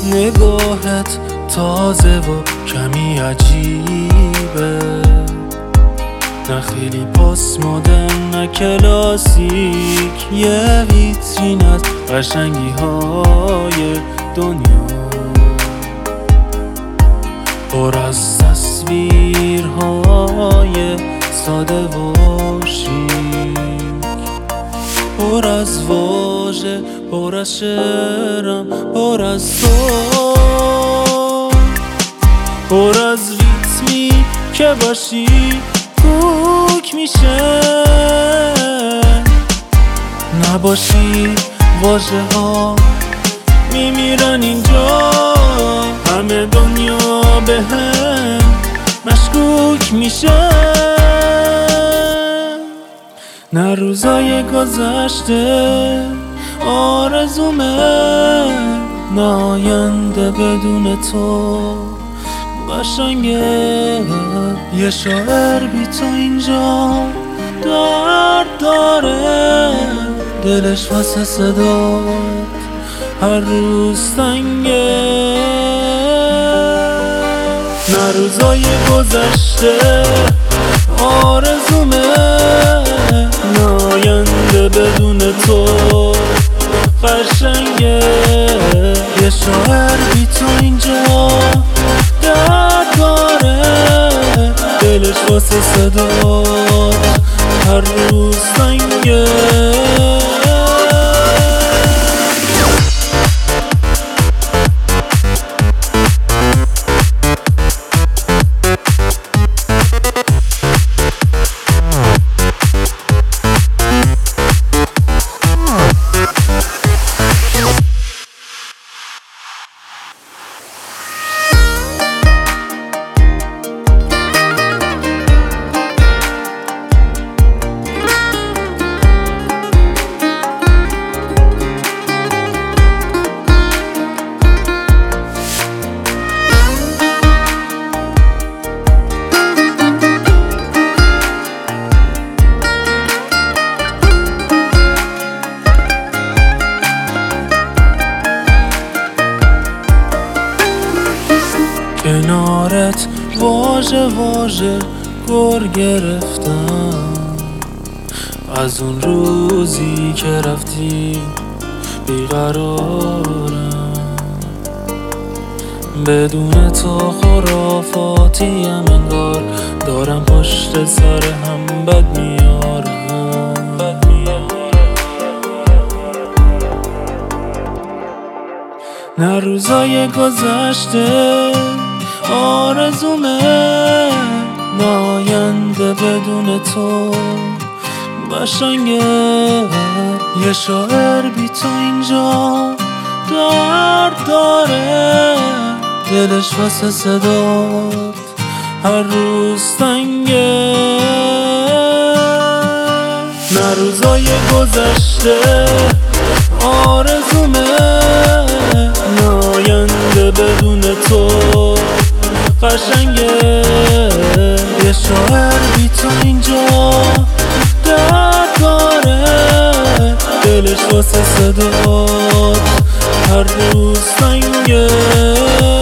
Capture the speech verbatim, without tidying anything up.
نگاهت تازه و کمی عجیبه، نه خیلی پاس مدرن نه کلاسیک، یه ویترین از قشنگی های دنیا، پر از تصویرهای ساده و شیک، پر از واژه، پر از شعرم، پر از تو، پر از ریتمی که باشی کوک میشه، نباشی واژه ها میمیرن اینجا، همه دنیا به هم مشکوک میشه. نه روزای گذشته آرزومه، نه آینده بدون تو قشنگه، یه شاعر بی تو اینجا درد داره، دلش واسه صدات هر روز تنگه. نه روزای گذشته آرزومه، نه آینده بدون تو قشنگه، یه شاعر بی تو اینجا درد داره، دلش واسه صدات هر روز تنگه. کنارت واژه واژه گر گرفتم، از اون روزی که رفتی بیقرارم، بدون تو خرافاتیم انگار، دارم پشت سر هم بد میارم، بد میارم. نه روزای گذشته آرزومه، نه آینده بدون تو قشنگه، یه شاعر بی تو اینجا درد داره، دلش واسه صدات هر روز تنگه. نه روزای گذشته آرزومه، نه آینده بدون تو قشنگه، یه شاعر بی تو اینجا درد داره، دلش واسه صدات هر روز تنگه.